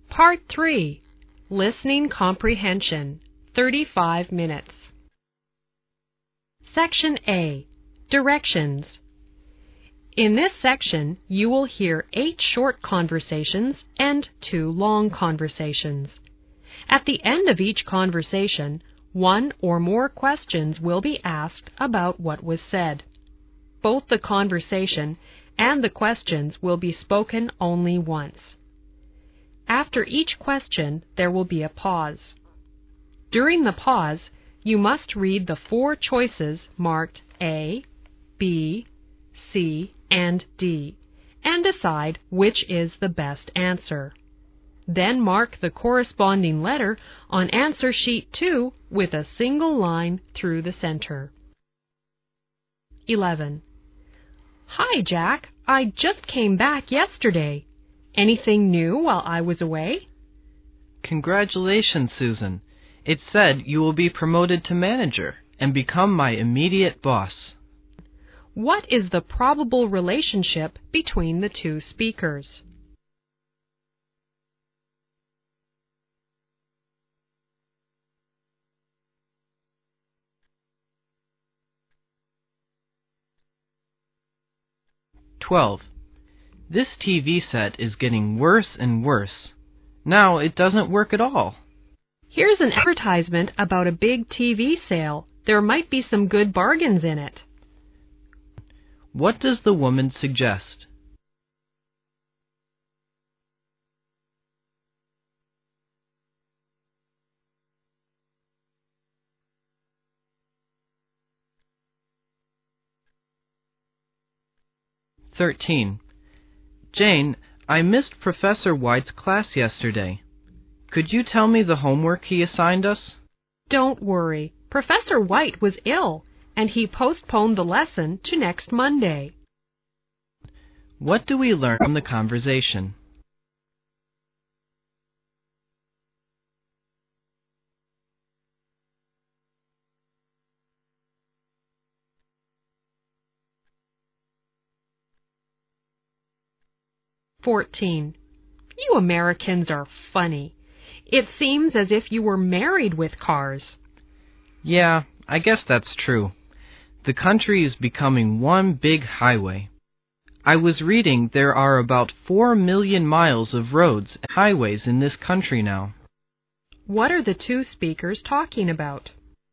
Part 3. Listening Comprehension, 35 minutes. Section A. Directions. In this section, you will hear 8 short conversations and 2 long conversations. At the end of each conversation, 1 or more questions will be asked about what was said. Both the conversation and the questions will be spoken only once. After each question, there will be a pause. During the pause, you must read the 4 choices marked A, B, C, and D, and decide which is the best answer. Then mark the corresponding letter on answer sheet 2 with a single line through the center. 11. Hi, Jack. I just came back yesterday. Anything new while I was away? Congratulations, Susan. It said you will be promoted to manager and become my immediate boss. What is the probable relationship between the 2 speakers? This TV set is getting worse and worse. Now it doesn't work at all. Here's an advertisement about a big TV sale. There might be some good bargains in it. What does the woman suggest? Jane, I missed Professor White's class yesterday. Could you tell me the homework he assigned us? Don't worry. Professor White was ill, and he postponed the lesson to next Monday. What do we learn from the conversation? You Americans are funny. It seems as if you were married with cars. Yeah, I guess that's true. The country is becoming one big highway. I was reading there are about 4 million miles of roads and highways in this country now. What are the 2 speakers talking about?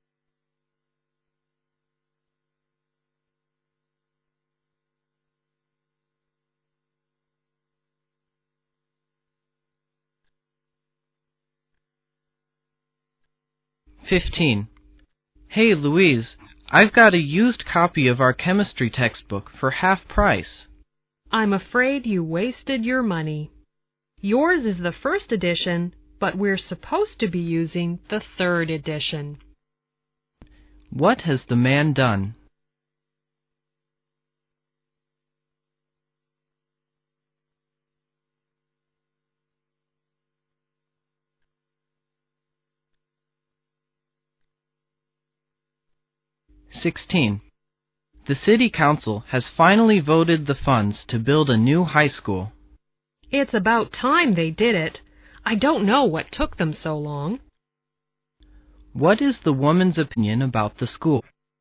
Hey, Louise, I've got a used copy of our chemistry textbook for half price. I'm afraid you wasted your money. Yours is the 1st edition, but we're supposed to be using the 3rd edition. What has the man done? The City Council has finally voted the funds to build a new high school. It's about time they did it. I don't know what took them so long. What is the woman's opinion about the school?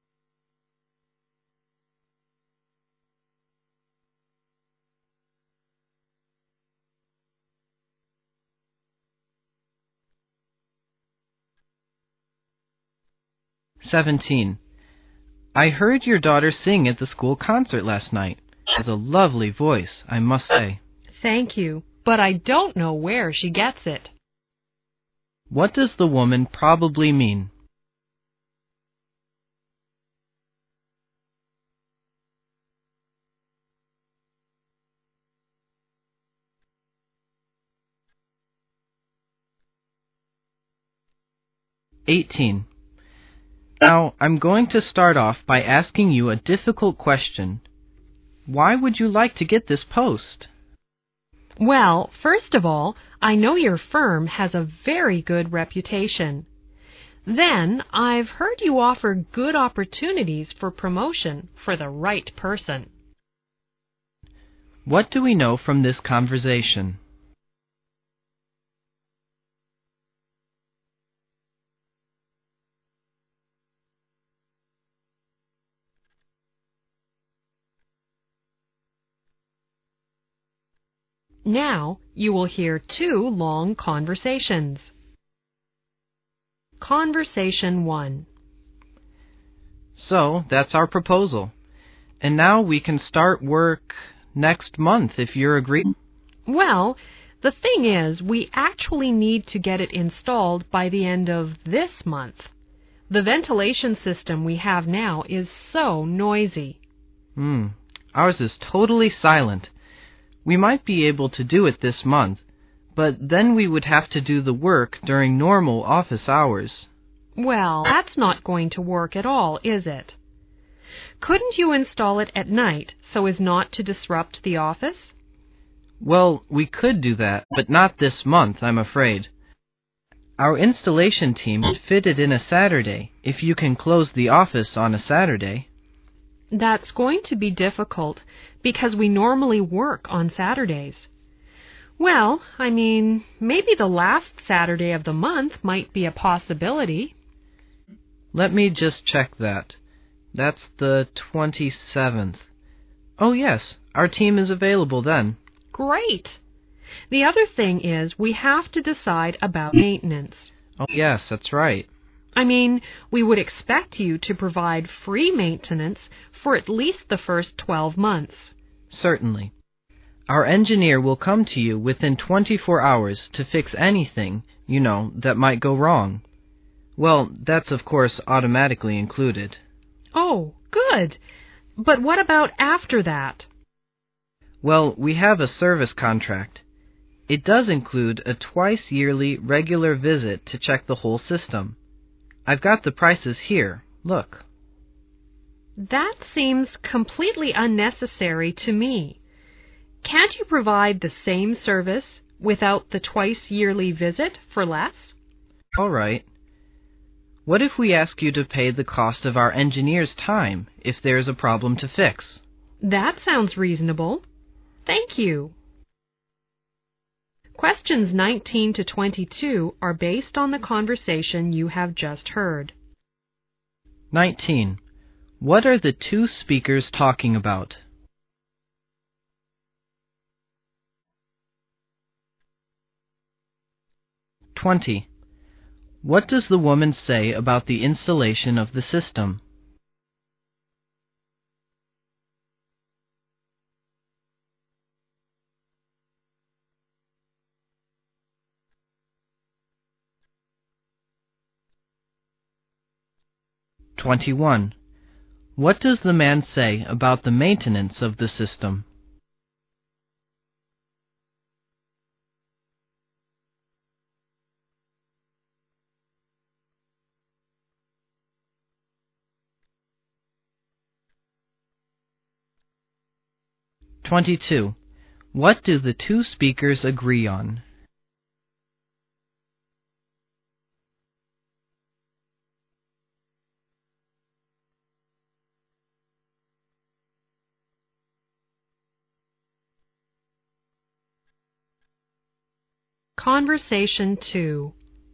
I heard your daughter sing at the school concert last night. She has a lovely voice, I must say. Thank you, but I don't know where she gets it. What does the woman probably mean? Now, I'm going to start off by asking you a difficult question. Why would you like to get this post? Well, first of all, I know your firm has a very good reputation. Then, I've heard you offer good opportunities for promotion for the right person. What do we know from this conversation? Now you will hear 2 long conversations. Conversation 1. So, that's our proposal. And now we can start work next month if you're agreed. Well, the thing is, we actually need to get it installed by the end of this month. The ventilation system we have now is so noisy. Ours is totally silent. We might be able to do it this month, but then we would have to do the work during normal office hours. Well, that's not going to work at all, is it? Couldn't you install it at night so as not to disrupt the office? Well, we could do that, but not this month, I'm afraid. Our installation team would fit it in a Saturday, if you can close the office on a Saturday. That's going to be difficult because we normally work on Saturdays. Well, maybe the last Saturday of the month might be a possibility. Let me just check that. That's the 27th. Oh yes, our team is available then. Great! The other thing is we have to decide about maintenance. Oh yes, that's right. We would expect you to provide free maintenance for at least the first 12 months. Certainly. Our engineer will come to you within 24 hours to fix anything, that might go wrong. Well, that's of course automatically included. Oh, good. But what about after that? Well, we have a service contract. It does include a twice-yearly regular visit to check the whole system. I've got the prices here. Look. That seems completely unnecessary to me. Can't you provide the same service without the twice-yearly visit for less? All right. What if we ask you to pay the cost of our engineer's time if there's a problem to fix? That sounds reasonable. Thank you. Questions 19 to 22 are based on the conversation you have just heard. 19. What are the 2 speakers talking about? (20) What does the woman say about the installation of the system? (21) What does the man say about the maintenance of the system? (22) What do the 2 speakers agree on? Conversation 2.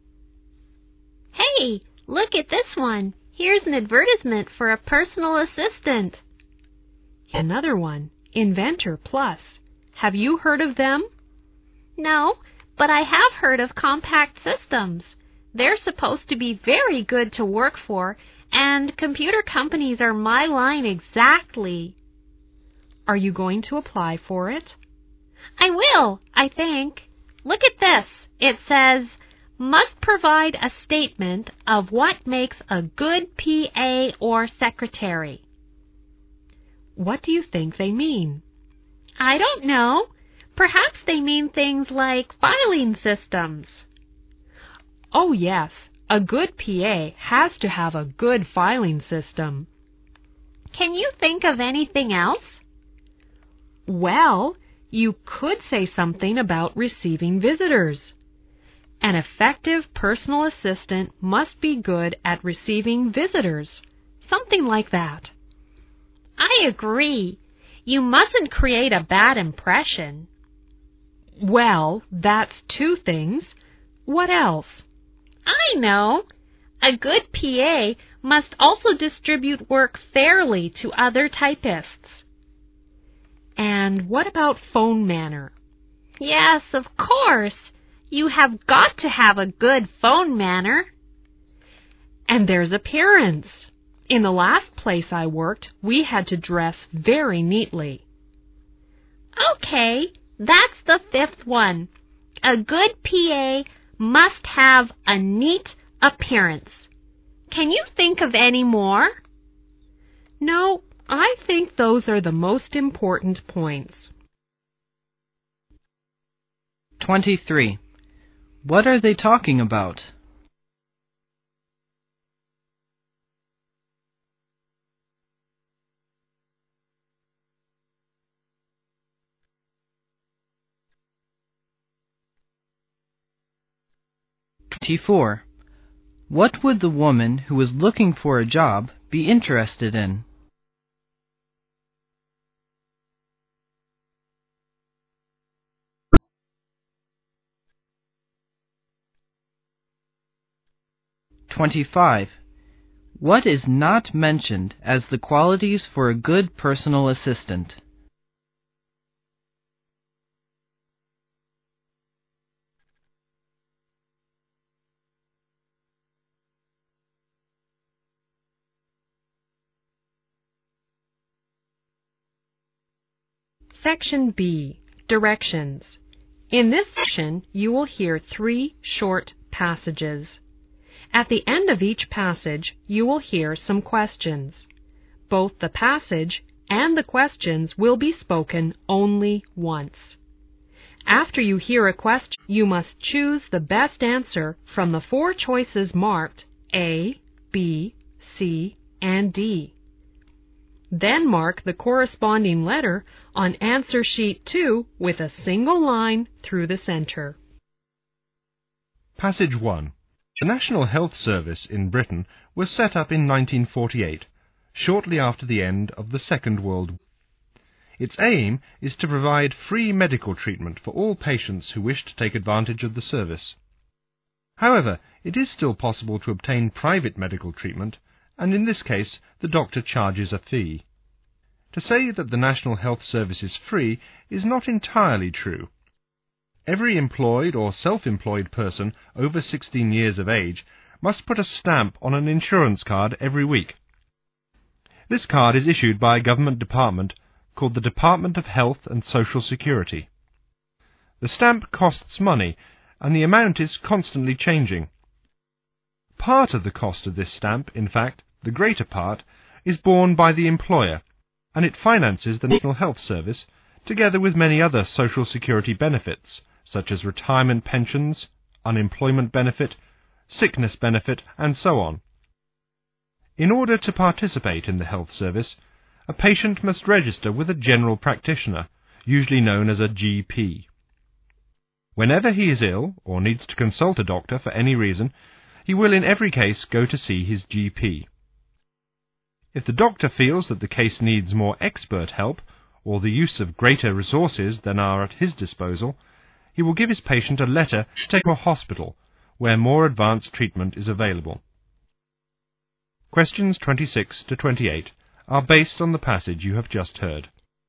Hey, look at this one. Here's an advertisement for a personal assistant. Another one, Inventor Plus. Have you heard of them? No, but I have heard of Compact Systems. They're supposed to be very good to work for, and computer companies are my line exactly. Are you going to apply for it? I will, I think. Look at this. It says, must provide a statement of what makes a good PA or secretary. What do you think they mean? I don't know. Perhaps they mean things like filing systems. Oh yes, a good PA has to have a good filing system. Can you think of anything else? Well, you could say something about receiving visitors. An effective personal assistant must be good at receiving visitors. Something like that. I agree. You mustn't create a bad impression. Well, that's 2 things. What else? I know. A good PA must also distribute work fairly to other typists. And what about phone manner? Yes, of course. You have got to have a good phone manner. And there's appearance. In the last place I worked, we had to dress very neatly. Okay, that's the fifth one. A good PA must have a neat appearance. Can you think of any more? No, I think those are the most important points. 23. What are they talking about? T4. What would the woman who was looking for a job be interested in? (25) What is not mentioned as the qualities for a good personal assistant? Section B, Directions. In this section, you will hear 3 short passages. At the end of each passage, you will hear some questions. Both the passage and the questions will be spoken only once. After you hear a question, you must choose the best answer from the 4 choices marked A, B, C, and D. Then mark the corresponding letter on answer sheet 2 with a single line through the center. Passage 1. The National Health Service in Britain was set up in 1948, shortly after the end of the Second World War. Its aim is to provide free medical treatment for all patients who wish to take advantage of the service. However, it is still possible to obtain private medical treatment, and in this case the doctor charges a fee. To say that the National Health Service is free is not entirely true. Every employed or self-employed person over 16 years of age must put a stamp on an insurance card every week. This card is issued by a government department called the Department of Health and Social Security. The stamp costs money, and the amount is constantly changing. Part of the cost of this stamp, in fact, the greater part, is borne by the employer, and it finances the National Health Service, together with many other social security benefits, such as retirement pensions, unemployment benefit, sickness benefit, and so on. In order to participate in the health service, a patient must register with a general practitioner, usually known as a GP. Whenever he is ill or needs to consult a doctor for any reason, he will in every case go to see his GP. If the doctor feels that the case needs more expert help or the use of greater resources than are at his disposal, he will give his patient a letter to take to a hospital where more advanced treatment is available. Questions 26 to 28 are based on the passage you have just heard.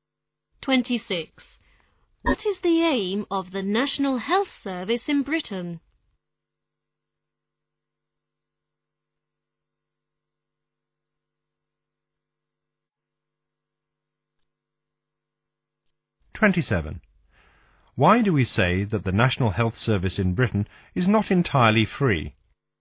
26. What is the aim of the National Health Service in Britain? Why do we say that the National Health Service in Britain is not entirely free?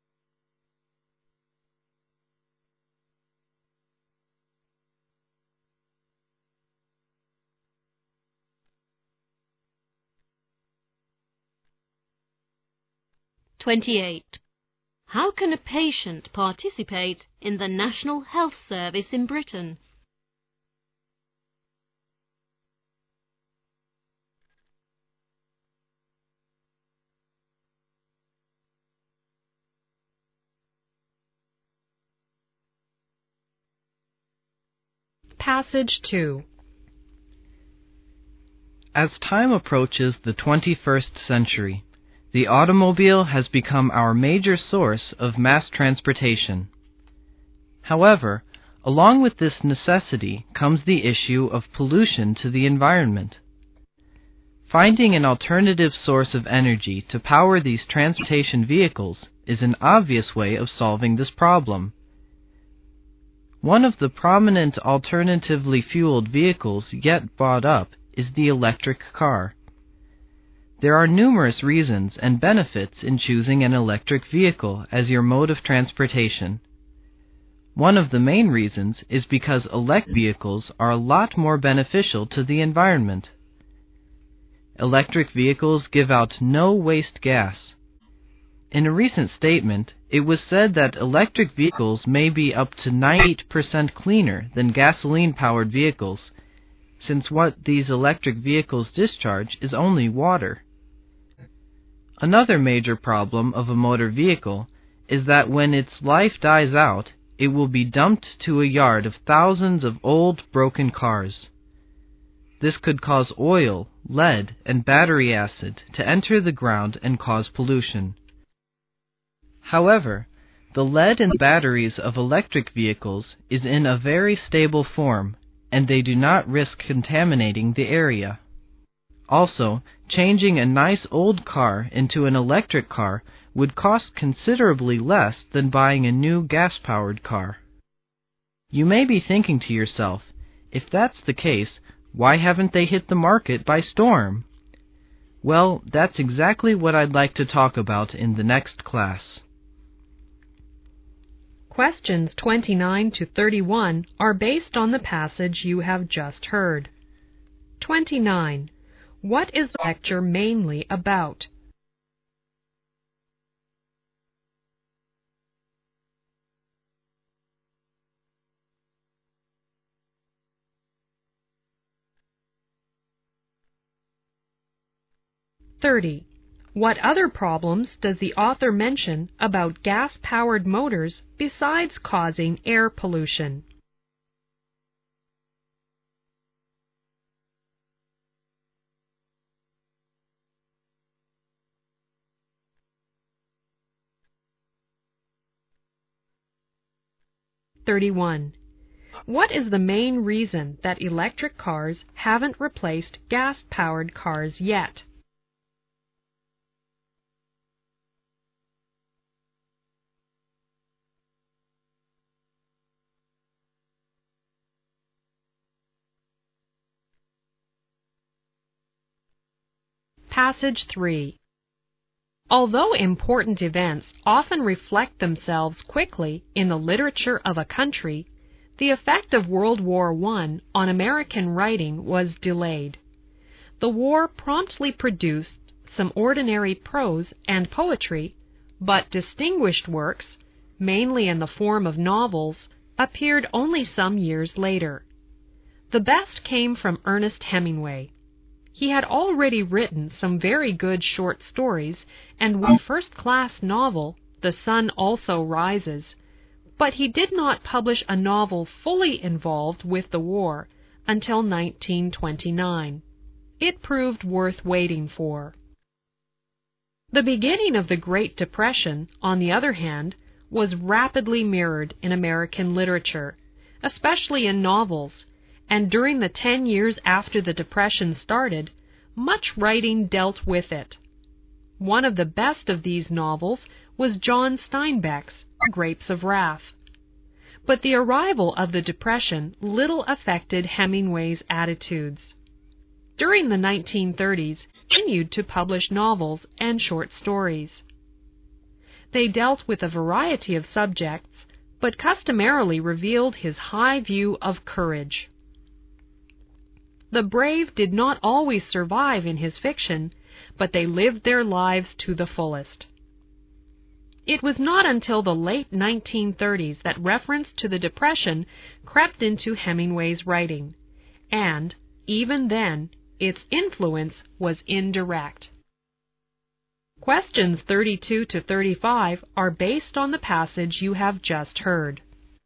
28. How can a patient participate in the National Health Service in Britain? 2. As time approaches the 21st century, the automobile has become our major source of mass transportation. However, along with this necessity comes the issue of pollution to the environment. Finding an alternative source of energy to power these transportation vehicles is an obvious way of solving this problem. One of the prominent alternatively fueled vehicles yet brought up is the electric car. There are numerous reasons and benefits in choosing an electric vehicle as your mode of transportation. One of the main reasons is because electric vehicles are a lot more beneficial to the environment. Electric vehicles give out no waste gas. In a recent statement, it was said that electric vehicles may be up to 98% cleaner than gasoline-powered vehicles, since what these electric vehicles discharge is only water. Another major problem of a motor vehicle is that when its life dies out, it will be dumped to a yard of thousands of old, broken cars. This could cause oil, lead, and battery acid to enter the ground and cause pollution. However, the lead in the batteries of electric vehicles is in a very stable form, and they do not risk contaminating the area. Also, changing a nice old car into an electric car would cost considerably less than buying a new gas-powered car. You may be thinking to yourself, if that's the case, why haven't they hit the market by storm? Well, that's exactly what I'd like to talk about in the next class. Questions 29 to 31 are based on the passage you have just heard. 29. What is the lecture mainly about? What other problems does the author mention about gas-powered motors besides causing air pollution? What is the main reason that electric cars haven't replaced gas-powered cars yet? Passage 3. Although important events often reflect themselves quickly in the literature of a country, the effect of World War I on American writing was delayed. The war promptly produced some ordinary prose and poetry, but distinguished works, mainly in the form of novels, appeared only some years later. The best came from Ernest Hemingway. He had already written some very good short stories and one first-class novel, The Sun Also Rises, but he did not publish a novel fully involved with the war until 1929. It proved worth waiting for. The beginning of the Great Depression, on the other hand, was rapidly mirrored in American literature, especially in novels, and during the 10 years after the Depression started, much writing dealt with it. One of the best of these novels was John Steinbeck's Grapes of Wrath. But the arrival of the Depression little affected Hemingway's attitudes. During the 1930s, he continued to publish novels and short stories. They dealt with a variety of subjects, but customarily revealed his high view of courage. The brave did not always survive in his fiction, but they lived their lives to the fullest. It was not until the late 1930s that reference to the Depression crept into Hemingway's writing, and, even then, its influence was indirect. Questions 32 to 35 are based on the passage you have just heard.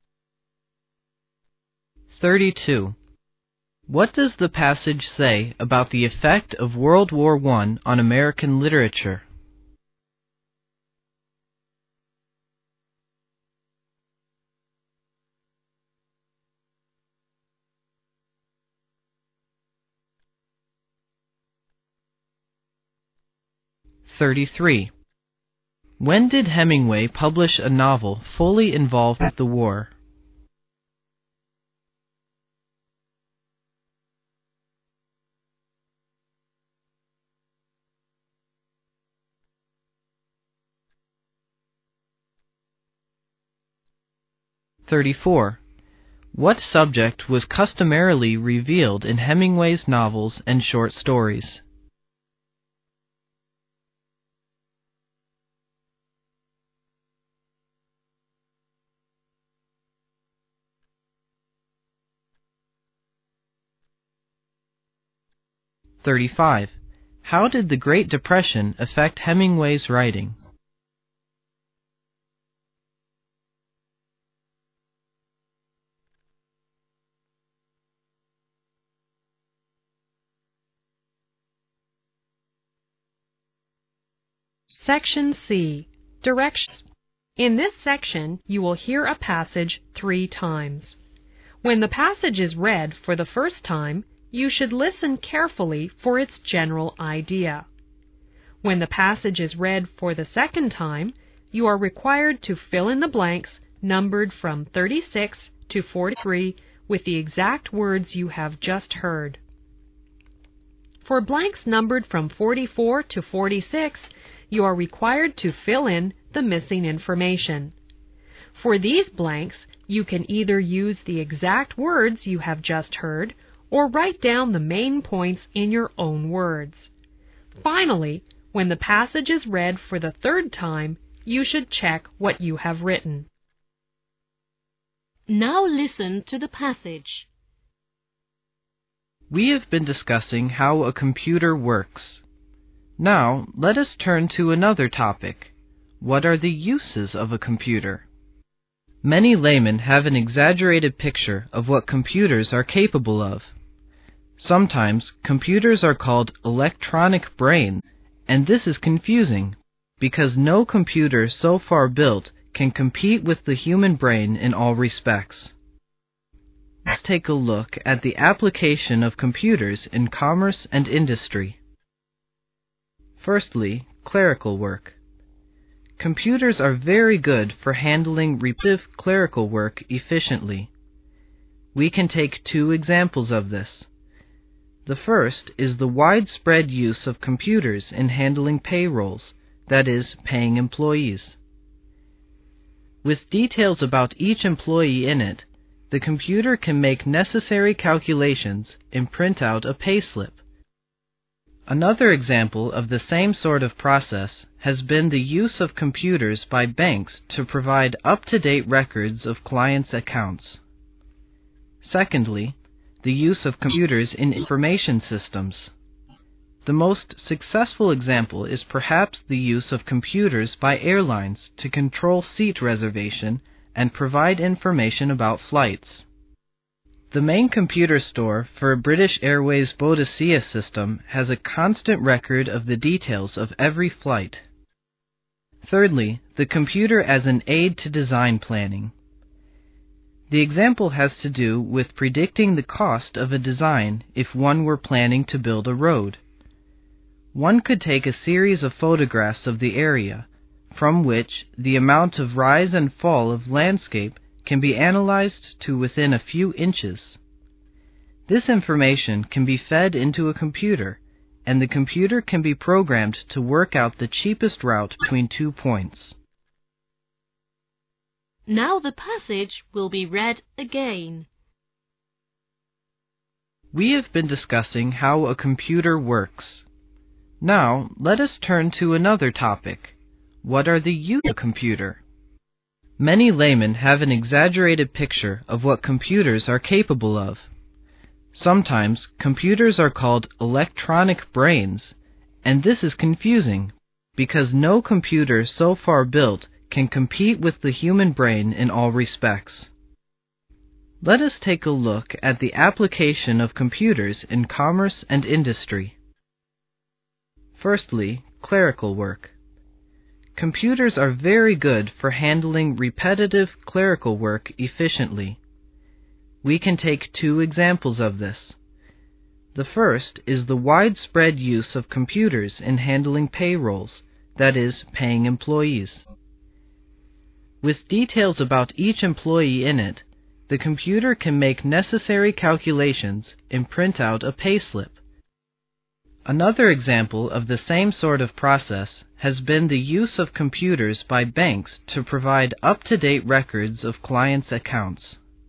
32. What does the passage say about the effect of World War I on American literature? 33. When did Hemingway publish a novel fully involved with the war? What subject was customarily revealed in Hemingway's novels and short stories? 35. How did the Great Depression affect Hemingway's writing? 'Section C. Directions. In this section, you will hear a passage 3 times. When the passage is read for the first time, you should listen carefully for its general idea. When the passage is read for the second time, you are required to fill in the blanks numbered from 36 to 43 with the exact words you have just heard. For blanks numbered from 44 to 46, you are required to fill in the missing information. For these blanks, you can either use the exact words you have just heard or write down the main points in your own words. Finally, when the passage is read for the third time, you should check what you have written. Now listen to the passage. We have been discussing how a computer works. Now, let us turn to another topic. What are the uses of a computer? Many laymen have an exaggerated picture of what computers are capable of. Sometimes, computers are called electronic brains, and this is confusing, because no computer so far built can compete with the human brain in all respects. Let's take a look at the application of computers in commerce and industry. Firstly, clerical work. Computers are very good for handling repetitive clerical work efficiently. We can take 2 examples of this. The first is the widespread use of computers in handling payrolls, that is, paying employees. With details about each employee in it, the computer can make necessary calculations and print out a payslip. Another example of the same sort of process has been the use of computers by banks to provide up-to-date records of clients' accounts. Secondly, the use of computers in information systems. The most successful example is perhaps the use of computers by airlines to control seat reservation and provide information about flights. The main computer store for British Airways Boadicea system has a constant record of the details of every flight. Thirdly, the computer as an aid to design planning. The example has to do with predicting the cost of a design if one were planning to build a road. One could take a series of photographs of the area, from which the amount of rise and fall of landscape can be analyzed to within a few inches. This information can be fed into a computer, and the computer can be programmed to work out the cheapest route between 2 points. Now the passage will be read again. We have been discussing how a computer works. Now, let us turn to another topic. What are the uses of a computer? Many laymen have an exaggerated picture of what computers are capable of. Sometimes, computers are called electronic brains, and this is confusing, because no computer so far built can compete with the human brain in all respects. Let us take a look at the application of computers in commerce and industry. Firstly, clerical work. Computers are very good for handling repetitive clerical work efficiently. We can take 2 examples of this. The first is the widespread use of computers in handling payrolls, that is, paying employees. With details about each employee in it, the computer can make necessary calculations and print out a payslip. Another example of the same sort of process has been the use of computers by banks to provide up-to-date records of clients' accounts.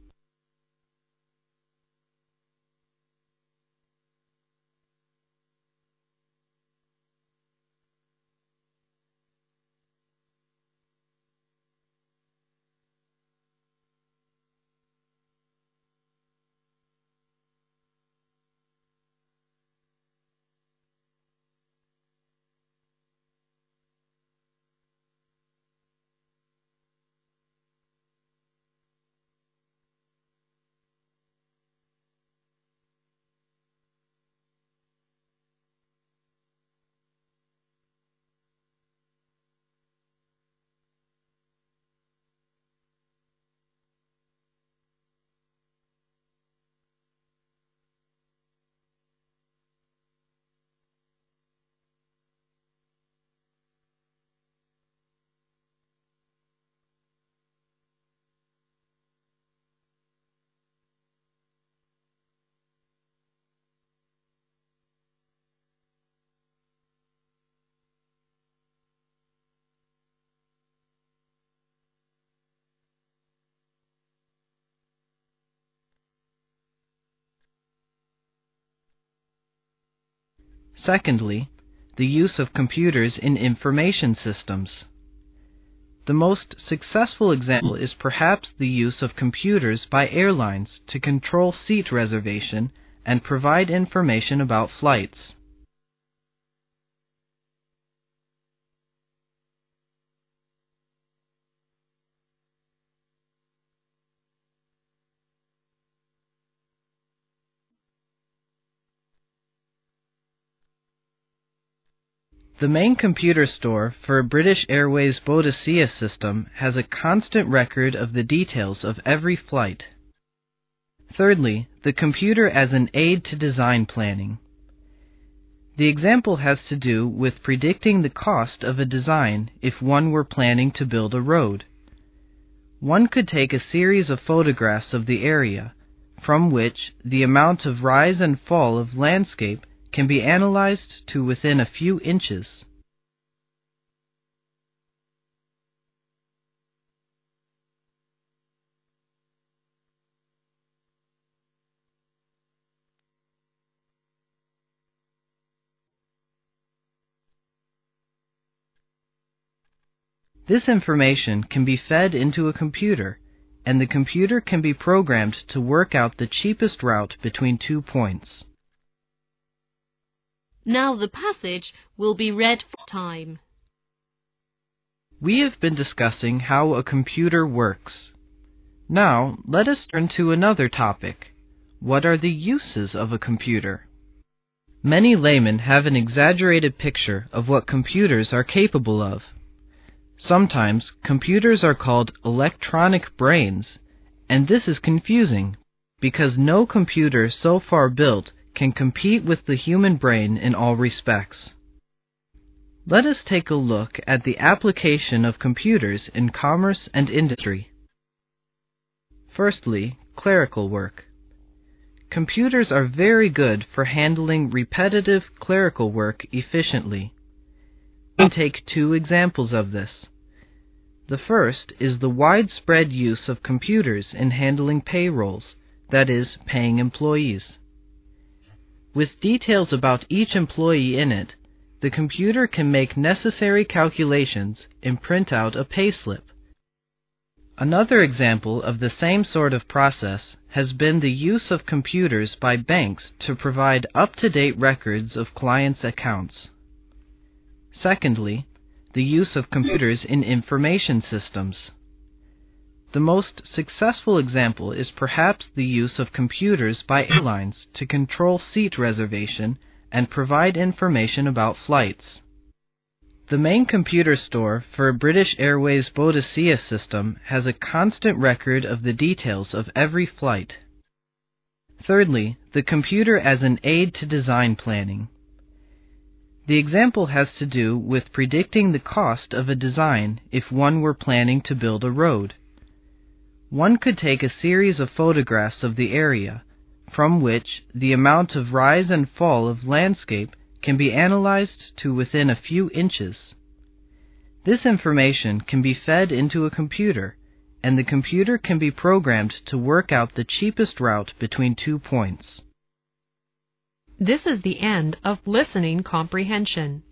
Secondly, the use of computers in information systems. The most successful example is perhaps the use of computers by airlines to control seat reservation and provide information about flights. The main computer store for a British Airways Boadicea system has a constant record of the details of every flight. Thirdly, the computer as an aid to design planning. The example has to do with predicting the cost of a design if one were planning to build a road. One could take a series of photographs of the area, from which the amount of rise and fall of landscape can be analyzed to within a few inches. This information can be fed into a computer, and the computer can be programmed to work out the cheapest route between 2 points. Now the passage will be read for time. We have been discussing how a computer works. Now, let us turn to another topic. What are the uses of a computer? Many laymen have an exaggerated picture of what computers are capable of. Sometimes, computers are called electronic brains, and this is confusing, because no computer so far built can compete with the human brain in all respects. Let us take a look at the application of computers in commerce and industry. Firstly, clerical work. Computers are very good for handling repetitive clerical work efficiently. We can take 2 examples of this. The first is the widespread use of computers in handling payrolls, that is, paying employees. With details about each employee in it, the computer can make necessary calculations and print out a payslip. Another example of the same sort of process has been the use of computers by banks to provide up-to-date records of clients' accounts. Secondly, the use of computers in information systems. The most successful example is perhaps the use of computers by airlines to control seat reservation and provide information about flights. The main computer store for a British Airways Boadicea system has a constant record of the details of every flight. Thirdly, the computer as an aid to design planning. The example has to do with predicting the cost of a design if one were planning to build a road. One could take a series of photographs of the area, from which the amount of rise and fall of landscape can be analyzed to within a few inches. This information can be fed into a computer, and the computer can be programmed to work out the cheapest route between 2 points. This is the end of listening comprehension.